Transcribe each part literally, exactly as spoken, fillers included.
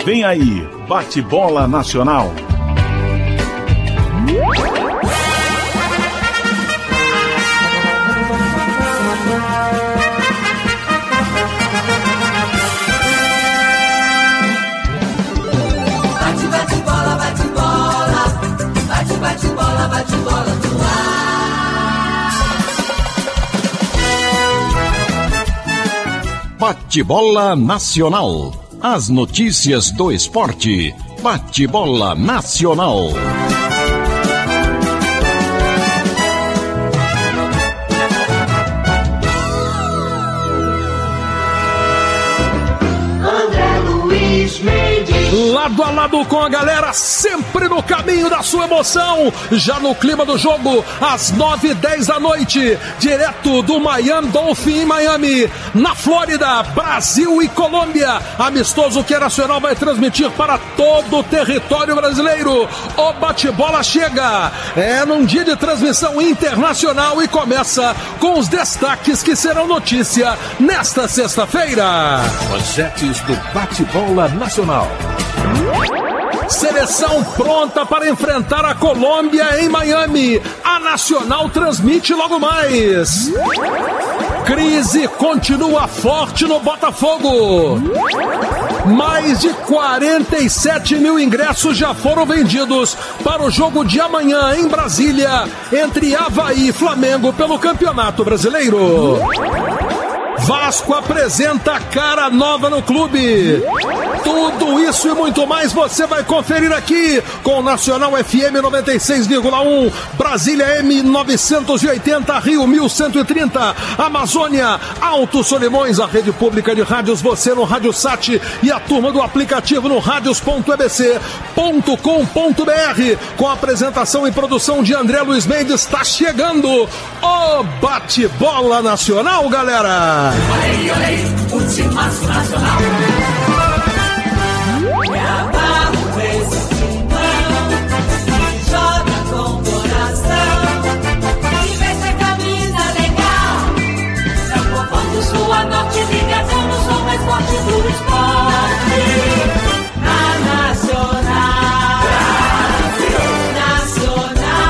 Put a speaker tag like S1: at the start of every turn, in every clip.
S1: Vem aí, Bate-Bola Nacional.
S2: Bate, bate, bola, bate, bola. Bate, bate, bola, bate, bola no ar.
S3: Bate-Bola Nacional. As notícias do esporte. Bate-Bola Nacional.
S2: André Luiz Mendes.
S4: Lado a lado com a galera, sempre no caminho da sua emoção. Já no clima do jogo, às nove e dez da noite, direto do Miami Dolphin em Miami, na Flórida, Brasil e Colômbia. Amistoso que a Nacional vai transmitir para todo o território brasileiro. O bate-bola chega. É num dia de transmissão internacional e começa com os destaques que serão notícia nesta sexta-feira.
S1: Manchetes do Bate-Bola Nacional.
S4: Seleção pronta para enfrentar a Colômbia em Miami. A Nacional transmite logo mais. Crise continua forte no Botafogo. Mais de quarenta e sete mil ingressos já foram vendidos para o jogo de amanhã em Brasília, entre Avaí e Flamengo pelo Campeonato Brasileiro. Vasco apresenta cara nova no clube. Tudo isso e muito mais você vai conferir aqui com o Nacional F M noventa e seis vírgula um, Brasília M novecentos e oitenta, Rio mil cento e trinta, Amazônia, Alto Solimões, a rede pública de rádios, você no Rádio Sat e a turma do aplicativo no radios ponto e b c ponto com ponto b r. Com a apresentação e produção de André Luiz Mendes, está chegando o Bate-Bola Nacional, galera!
S2: Olhei, olhei, o timaço nacional. Me amarro nesse timão, que joga com coração, e veste a camisa legal. É o povão do sul a norte, ligação, sou mais forte do esporte. Na Nacional, Brasil,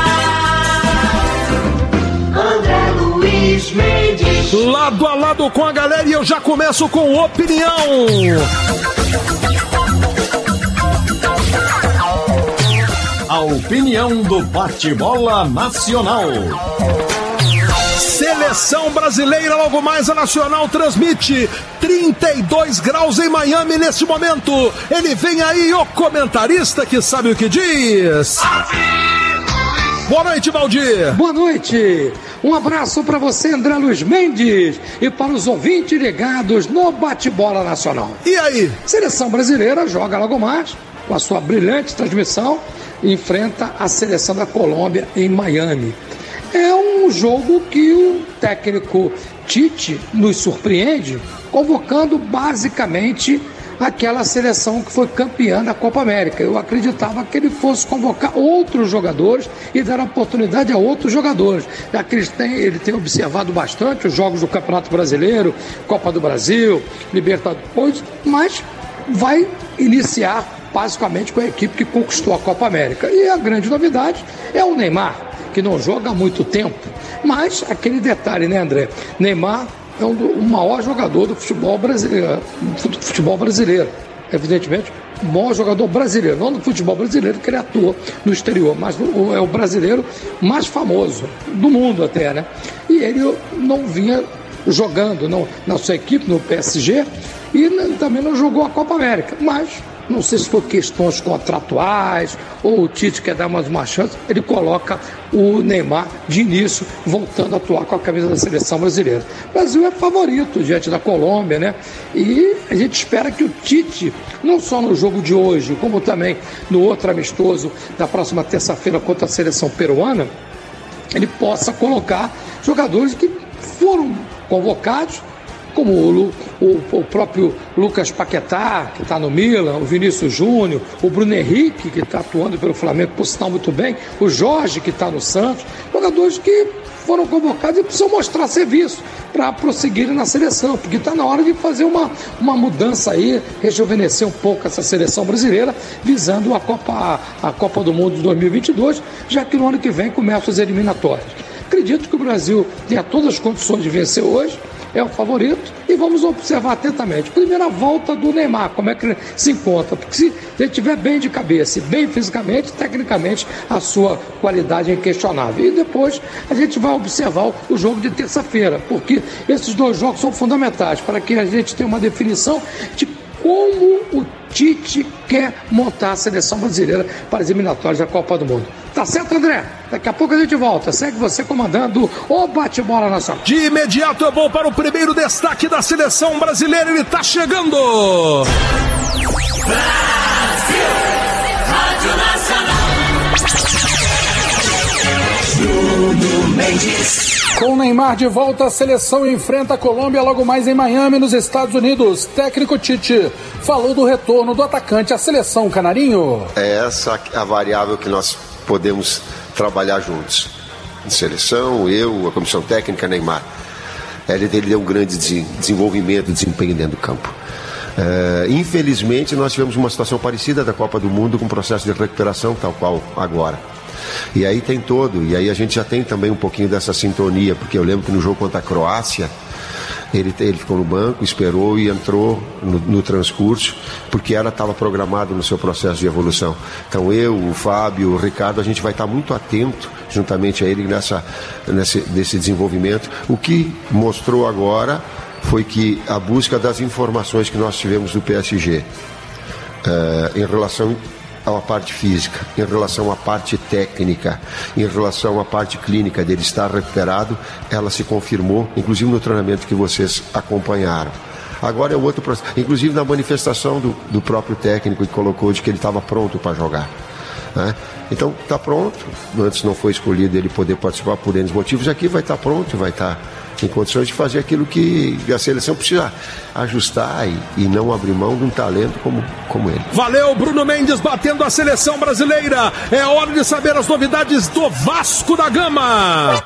S2: Nacional. André Luiz Mendes.
S4: Lado a lado com a galera e eu já começo com opinião.
S3: A opinião do Bate-Bola Nacional.
S4: Seleção brasileira, logo mais a Nacional transmite trinta e dois graus em Miami neste momento. Ele vem aí, o comentarista que sabe o que diz. Boa noite, Valdir.
S5: Boa noite. Um abraço para você, André Luiz Mendes, e para os ouvintes ligados no Bate-Bola Nacional.
S4: E aí?
S5: Seleção brasileira joga logo mais, com a sua brilhante transmissão, e enfrenta a seleção da Colômbia em Miami. É um jogo que o técnico Tite nos surpreende, convocando basicamente aquela seleção que foi campeã da Copa América. Eu acreditava que ele fosse convocar outros jogadores e dar oportunidade a outros jogadores, já que ele tem, ele tem observado bastante os jogos do Campeonato Brasileiro, Copa do Brasil, Libertadores, mas vai iniciar basicamente com a equipe que conquistou a Copa América. E a grande novidade é o Neymar, que não joga há muito tempo, mas aquele detalhe, né, André? Neymar é um do, o maior jogador do futebol brasileiro, do futebol brasileiro. Evidentemente, o maior jogador brasileiro, não do futebol brasileiro, que ele atua no exterior, mas é o brasileiro mais famoso do mundo até, né? E ele não vinha jogando não, na sua equipe, no P S G, e também não jogou a Copa América, mas não sei se foi questões contratuais ou o Tite quer dar mais uma chance, ele coloca o Neymar de início, voltando a atuar com a camisa da seleção brasileira. O Brasil é favorito diante da Colômbia, né? E a gente espera que o Tite, não só no jogo de hoje, como também no outro amistoso da próxima terça-feira contra a seleção peruana, ele possa colocar jogadores que foram convocados, como o, o, o próprio Lucas Paquetá, que está no Milan, o Vinícius Júnior, o Bruno Henrique, que está atuando pelo Flamengo, por sinal muito bem, o Jorge, que está no Santos, jogadores que foram convocados e precisam mostrar serviço para prosseguirem na seleção, porque está na hora de fazer uma, uma mudança aí, rejuvenescer um pouco essa seleção brasileira, visando a Copa, a Copa do Mundo de dois mil e vinte e dois, já que no ano que vem começam as eliminatórias. Acredito que o Brasil tenha todas as condições de vencer hoje, é o favorito, e vamos observar atentamente. Primeira volta do Neymar, como é que ele se encontra, porque se ele estiver bem de cabeça e bem fisicamente, tecnicamente a sua qualidade é inquestionável. E depois a gente vai observar o jogo de terça-feira, porque esses dois jogos são fundamentais para que a gente tenha uma definição de como o Tite quer montar a seleção brasileira para as eliminatórias da Copa do Mundo. Tá certo, André? Daqui a pouco a gente volta. Segue você comandando o Bate-Bola Nacional.
S4: De imediato eu vou para o primeiro destaque da seleção brasileira. Ele tá chegando!
S2: Brasil! Rádio Nacional! Bruno Mendes.
S4: Com o Neymar de volta, a seleção enfrenta a Colômbia logo mais em Miami, nos Estados Unidos. Técnico Tite falou do retorno do atacante à seleção canarinho.
S6: É essa a variável que nós podemos trabalhar juntos. Seleção, eu, a comissão técnica, Neymar. Ele, ele deu um grande desenvolvimento, desempenho dentro do campo. Uh, infelizmente, nós tivemos uma situação parecida da Copa do Mundo, com um processo de recuperação tal qual agora. E aí tem todo, e aí a gente já tem também um pouquinho dessa sintonia, porque eu lembro que no jogo contra a Croácia, ele, ele ficou no banco, esperou e entrou no, no transcurso, porque ela estava programada no seu processo de evolução. Então eu, o Fábio, o Ricardo, a gente vai estar muito atento, juntamente a ele, nessa, nesse, nesse desenvolvimento. O que mostrou agora foi que a busca das informações que nós tivemos do P S G, uh, em relação à parte física, em relação à parte técnica, em relação à parte clínica dele estar recuperado, ela se confirmou, inclusive no treinamento que vocês acompanharam. Agora é o outro processo, inclusive na manifestação do, do próprio técnico, que colocou de que ele estava pronto para jogar, né? Então está pronto, antes não foi escolhido ele poder participar por N motivos, aqui vai estar pronto, vai estar em condições de fazer aquilo que a seleção precisa ajustar e, e não abrir mão de um talento como, como ele.
S4: Valeu, Bruno Mendes batendo a seleção brasileira. É hora de saber as novidades do Vasco da Gama,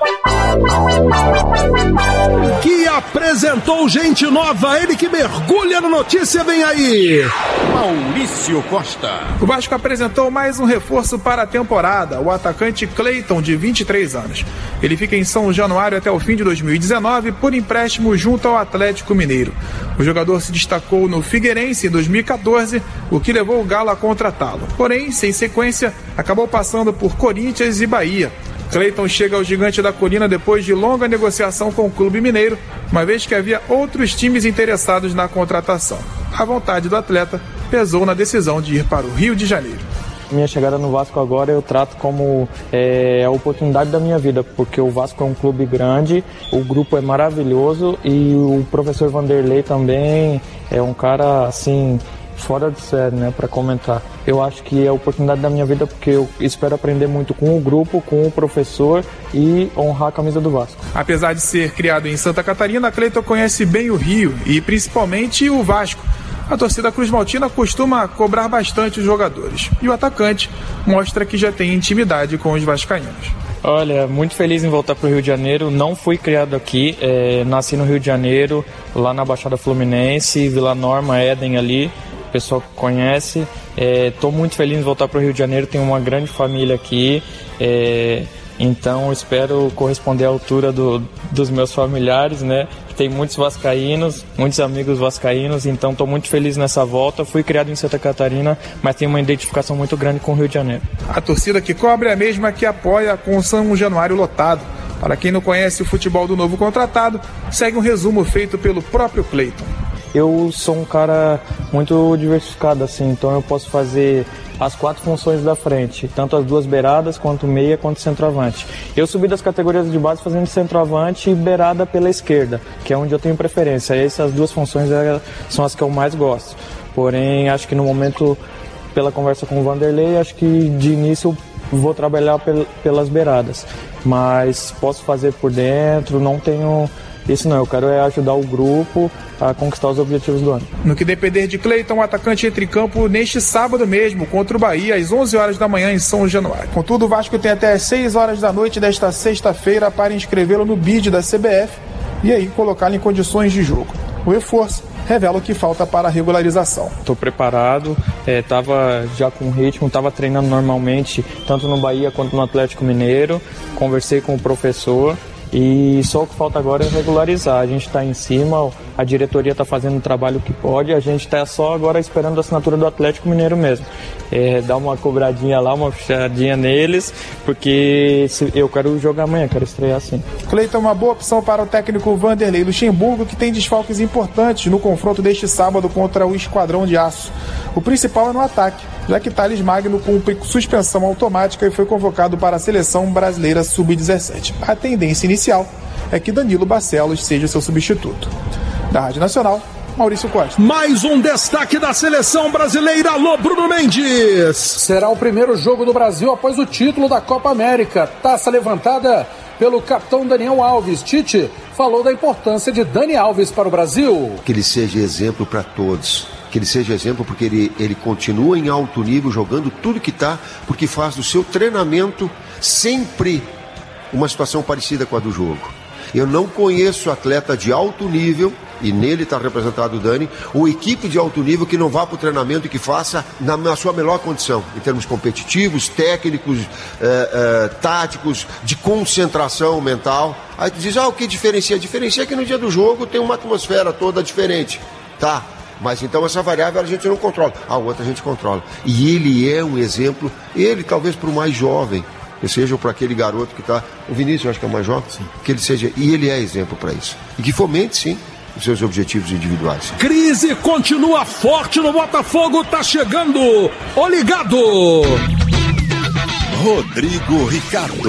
S4: que apresentou gente nova. Ele que mergulha na notícia, vem aí,
S3: Maurício Costa.
S7: O Vasco apresentou mais um reforço para a temporada, o atacante Cleiton, de vinte e três anos. Ele fica em São Januário até o fim de dois mil e dezenove por empréstimo junto ao Atlético Mineiro. O jogador se destacou no Figueirense em dois mil e catorze, o que levou o Galo a contratá-lo. Porém, sem sequência, acabou passando por Corinthians e Bahia. Cleiton chega ao Gigante da Colina depois de longa negociação com o clube mineiro, uma vez que havia outros times interessados na contratação. A vontade do atleta pesou na decisão de ir para o Rio de Janeiro.
S8: Minha chegada no Vasco agora eu trato como é, a oportunidade da minha vida, porque o Vasco é um clube grande, o grupo é maravilhoso e o professor Vanderlei também é um cara assim fora de série, né, para comentar. Eu acho que é a oportunidade da minha vida, porque eu espero aprender muito com o grupo, com o professor e honrar a camisa do Vasco.
S7: Apesar de ser criado em Santa Catarina, Cleiton conhece bem o Rio e principalmente o Vasco. A torcida Cruz Maltina costuma cobrar bastante os jogadores. E o atacante mostra que já tem intimidade com os vascaínos.
S8: Olha, muito feliz em voltar para o Rio de Janeiro. Não fui criado aqui, é, nasci no Rio de Janeiro, lá na Baixada Fluminense, Vila Norma, Éden ali, o pessoal que conhece. Estou é, muito feliz em voltar para o Rio de Janeiro, tenho uma grande família aqui, é, então espero corresponder à altura do, dos meus familiares, né? Tem muitos vascaínos, muitos amigos vascaínos, então estou muito feliz nessa volta. Fui criado em Santa Catarina, mas tenho uma identificação muito grande com o Rio de Janeiro.
S7: A torcida que cobre é a mesma que apoia com o São Januário lotado. Para quem não conhece o futebol do novo contratado, segue um resumo feito pelo próprio Cleiton.
S8: Eu sou um cara muito diversificado, assim, então eu posso fazer as quatro funções da frente, tanto as duas beiradas, quanto meia, quanto centroavante. Eu subi das categorias de base fazendo centroavante e beirada pela esquerda, que é onde eu tenho preferência. Essas duas funções são as que eu mais gosto. Porém, acho que no momento, pela conversa com o Vanderlei, acho que de início eu vou trabalhar pel- pelas beiradas. Mas posso fazer por dentro, não tenho Isso não, eu quero é ajudar o grupo a conquistar os objetivos do ano.
S7: No que depender de Cleiton, o atacante entra em campo neste sábado mesmo, contra o Bahia, às onze horas da manhã em São Januário. Contudo, o Vasco tem até às seis horas da noite desta sexta-feira para inscrevê-lo no B I D da C B F e aí colocá-lo em condições de jogo. O reforço revela o que falta para a regularização.
S8: Estou preparado, estava já com ritmo, estava treinando normalmente, tanto no Bahia quanto no Atlético Mineiro, conversei com o professor e só o que falta agora é regularizar. A gente está em cima, a diretoria está fazendo o trabalho que pode, a gente está só agora esperando a assinatura do Atlético Mineiro mesmo. É, dar uma cobradinha lá, uma fechadinha neles, porque se, eu quero jogar amanhã, quero estrear assim.
S7: Cleiton é uma boa opção para o técnico Vanderlei Luxemburgo, que tem desfalques importantes no confronto deste sábado contra o Esquadrão de Aço. O principal é no ataque, já que Thales Magno cumpre suspensão automática e foi convocado para a seleção brasileira sub dezessete. A tendência inicial é que Danilo Barcelos seja seu substituto. Da Rádio Nacional, Maurício Costa.
S4: Mais um destaque da seleção brasileira. Alô, Bruno Mendes.
S5: Será o primeiro jogo do Brasil após o título da Copa América. Taça levantada pelo capitão Daniel Alves. Tite falou da importância de Dani Alves para o Brasil.
S6: Que ele seja exemplo para todos. Que ele seja exemplo porque ele, ele continua em alto nível, jogando tudo que está, porque faz do seu treinamento sempre uma situação parecida com a do jogo. Eu não conheço atleta de alto nível, e nele está representado o Dani, ou equipe de alto nível que não vá para o treinamento e que faça na, na sua melhor condição, em termos competitivos, técnicos, eh, eh, táticos, de concentração mental. Aí tu diz, ah, o que diferencia? Diferencia que no dia do jogo tem uma atmosfera toda diferente, tá? Mas então essa variável a gente não controla, a outra a gente controla. E ele é um exemplo, ele talvez para o mais jovem, que seja para aquele garoto que está, o Vinícius eu acho que é o mais jovem, sim. Que ele seja, e ele é exemplo para isso. E que fomente, sim, os seus objetivos individuais.
S4: Crise continua forte no Botafogo, tá chegando o ligado.
S3: Rodrigo Ricardo.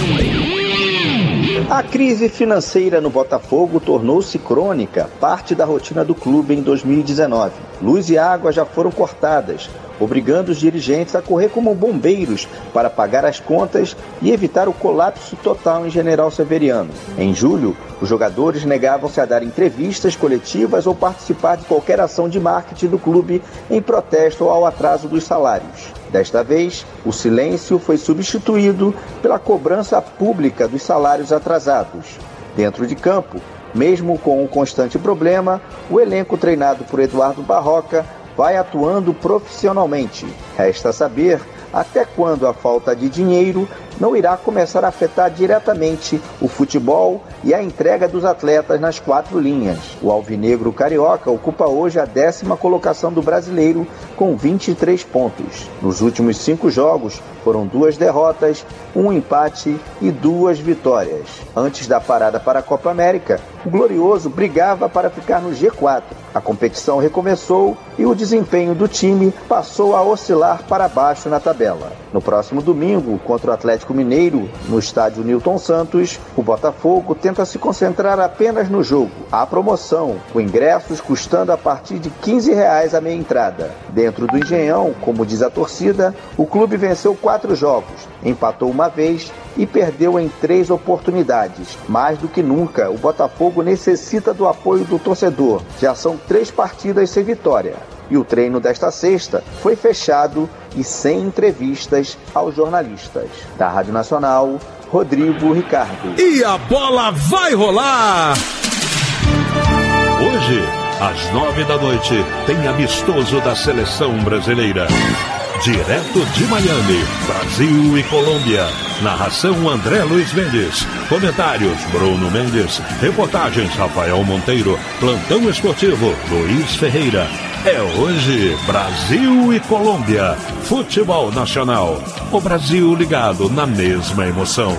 S9: A crise financeira no Botafogo tornou-se crônica, parte da rotina do clube em dois mil e dezenove. Luz e água já foram cortadas, obrigando os dirigentes a correr como bombeiros para pagar as contas e evitar o colapso total em General Severiano. Em julho, os jogadores negavam-se a dar entrevistas coletivas ou participar de qualquer ação de marketing do clube em protesto ao atraso dos salários. Desta vez, o silêncio foi substituído pela cobrança pública dos salários atrasados. Dentro de campo, mesmo com um constante problema, o elenco treinado por Eduardo Barroca vai atuando profissionalmente. Resta saber até quando a falta de dinheiro não irá começar a afetar diretamente o futebol e a entrega dos atletas nas quatro linhas. O alvinegro carioca ocupa hoje a décima colocação do brasileiro com vinte e três pontos. Nos últimos cinco jogos foram duas derrotas, um empate e duas vitórias. Antes da parada para a Copa América, o Glorioso brigava para ficar no G quatro. A competição recomeçou e o desempenho do time passou a oscilar para baixo na tabela. No próximo domingo, contra o Atlético Mineiro, no estádio Newton Santos, o Botafogo tenta se concentrar apenas no jogo. A promoção, com ingressos custando a partir de quinze reais a meia entrada. Dentro do Engenhão, como diz a torcida, o clube venceu quatro jogos, empatou uma vez e perdeu em três oportunidades. Mais do que nunca, o Botafogo necessita do apoio do torcedor. Já são três partidas sem vitória. E o treino desta sexta foi fechado e sem entrevistas aos jornalistas. Da Rádio Nacional, Rodrigo Ricardo.
S4: E a bola vai rolar!
S1: Hoje, às nove da noite, tem amistoso da seleção brasileira. Direto de Miami, Brasil e Colômbia. Narração André Luiz Mendes. Comentários Bruno Mendes. Reportagens Rafael Monteiro. Plantão esportivo Luiz Ferreira. É hoje Brasil e Colômbia. Futebol nacional. O Brasil ligado na mesma emoção.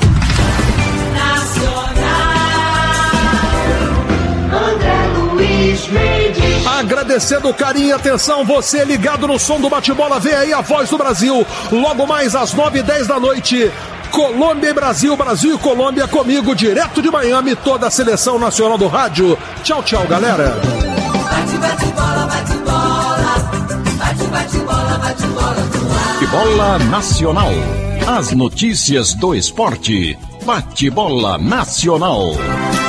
S4: Agradecendo o carinho e atenção, você ligado no som do bate-bola, vem aí a voz do Brasil, logo mais às nove e dez da noite, Colômbia e Brasil, Brasil e Colômbia comigo, direto de Miami, toda a seleção nacional do rádio. Tchau, tchau, galera.
S2: Bate, bate, bola, bate, bola. Bate, bate, bola, bate, bola.
S3: Bola Nacional. As notícias do esporte. Bate-bola Nacional.